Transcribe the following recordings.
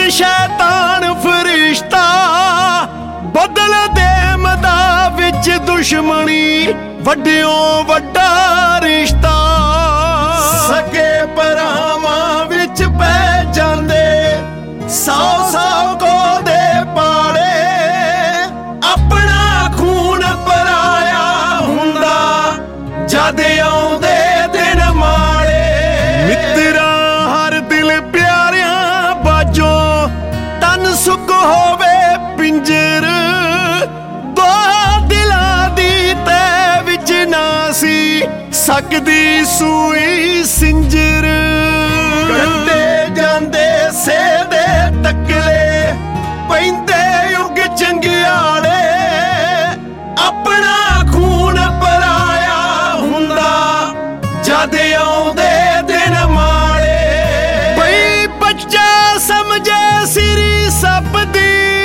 शैतान फरिश्ता बदल दे मदा विच दुश्मनी वड्डियों वड्डा रिश्ता सके भरावां विच पै जांदे सौ सौ को दे पाले अपना खून पराया हुंदा जद आउंदे दिन माड़े मित्रा हर दिल प्यारियां बाजो तन सुख होवे पिंजर दो दिलां दी तै विच ना सी सकदी सूई सिंजर कंडे जांदे सेदे तकले पैंदे युग चंगियाड़े अपना खून पराया हुंदा जद आउंदे दिन माड़े भई बच्चा समझे सिरी सप दी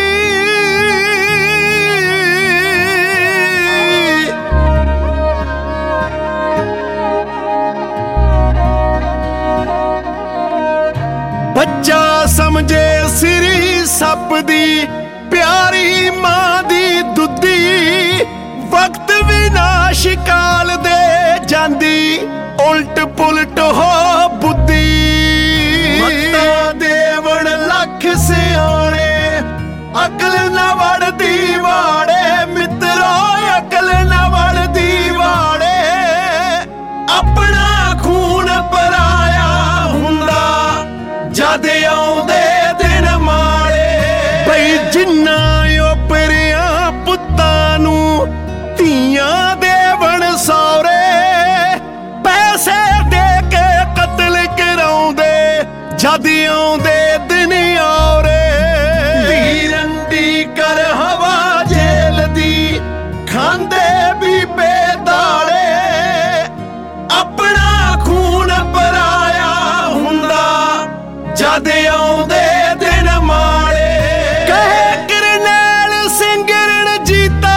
बच्चा समझे सिरी सप दी प्यारी मां दी दुद्धी वक्त विनाश काल दे जांदी उल्ट पुलट हो बुद्धि मत्ता देवण लख सियाणे अकल न वड़दी वाड़े मित्रो अकल न वड़दी वाड़े अपना खून पराया हुंदा जद आउंदे दिन माड़े भई जिन्ना ओपरिया पुत्तां नूं धीआं देवण सौरे पैसे दे के कतल कराउंदे जद आउंदे दिन औरे धी रंडी कर हवा जेल दी खांदे भी बेदाड़े अपना खून पराया हुंदा जद आउंदे दिन माड़े कहे करनैल सिंह रणजीता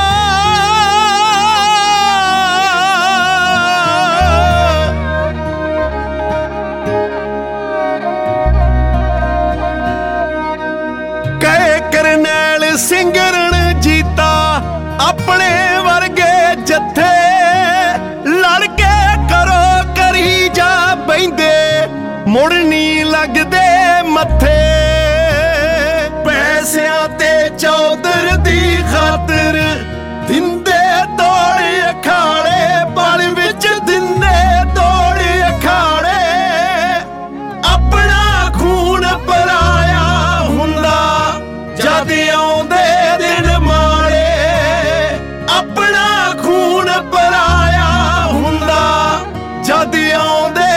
कहे करनैल सिंह रणजीता अपने वर्गे जत्थे लड़ के करो करी जा बैंदे मुड़नी लगदे मत्थे पैसियां ते चौधर दी खातर दिंदे दौड़ अखाड़े बल विच दिंदे दौड़ अखाड़े अपना खून पराया हुंदा जद आउंदे दिन माड़े अपना खून पराया हुंदा जद आउंदे